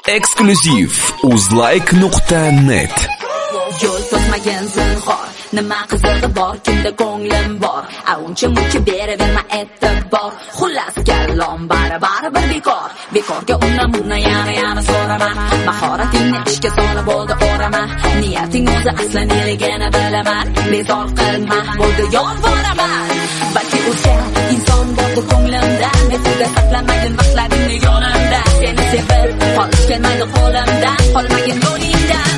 Eksklyuziv uzlike.net. Yo'l to'smagan zinhor, nima qizig'i bor, kimda ko'nglim bor, uncha muncha beraverma e'tibor. Xullas kallom baribir bekor, bekorga undan yana so'rama. Mahoratingni ishga solib bo'ldi o'rama, niyating o'zi aslan neligini bilaman. Bezor qilma, bo'ldi yolvoraman. Balki o'zga inson bordir ko'nglimda, mesuda saqlamagin vaqtlaringni yonimda. Seni sevib qolish kelmaydi qo'limdan, qolmagin yo'lingdan.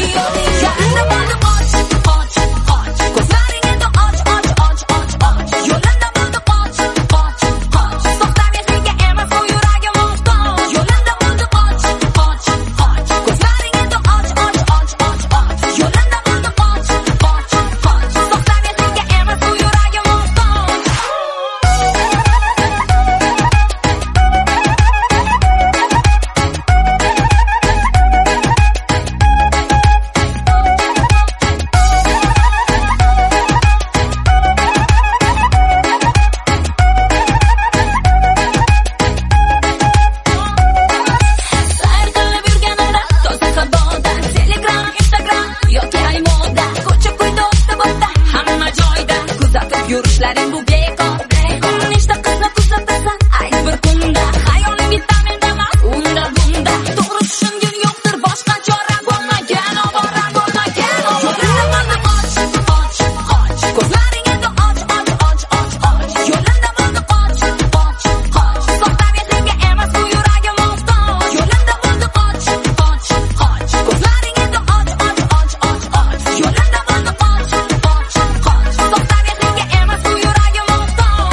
Yurishlaring bu bekor. Nechta qizni kuzatasan, ayt bir kunda. Xayoling vitaminda emas, unda bunda. To'g'ri tushungin yo'qdir, boshqa chora bo'lmagan, ovora bo'lmagan. Yo'limda bo'ldi qoch. Ko'zlaring endi och. Yo'limda bo'ldi qoch. Soxta mehrga emas, bu yuragim muhtoj. Yo'limda bo'ldi qoch. Ko'zlaring endi och. Yo'limda bo'ldi qoch. Soxta mehrga emas, bu yuragim muhtoj.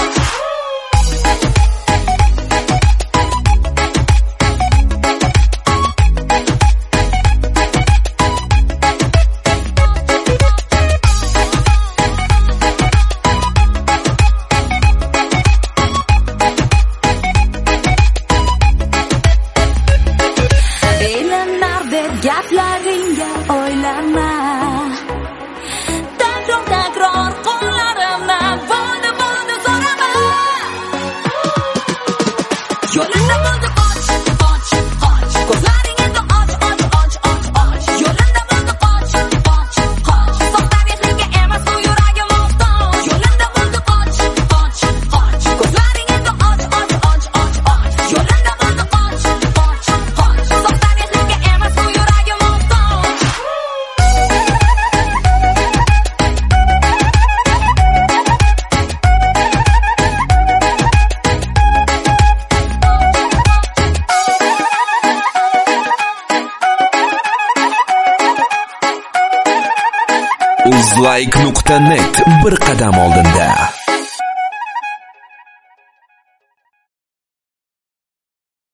Bilinar deb gaplaringga o'ylama. Takror qo'llarimdan bo'ldi so'rama. Yo'limda bo'ldi qoch. Ko'zlaring endi och. Yo'limda bo'ldi qoch. Soxta mehrga emas, bu yuragim muhtoj. Yo'limda bo'ldi qoch. Ko'zlaring endi och. Yo'limda bo'ldi qoch. Soxta mehrga emas, bu yuragim muhtoj. Uzlike.net bir qadam oldinda.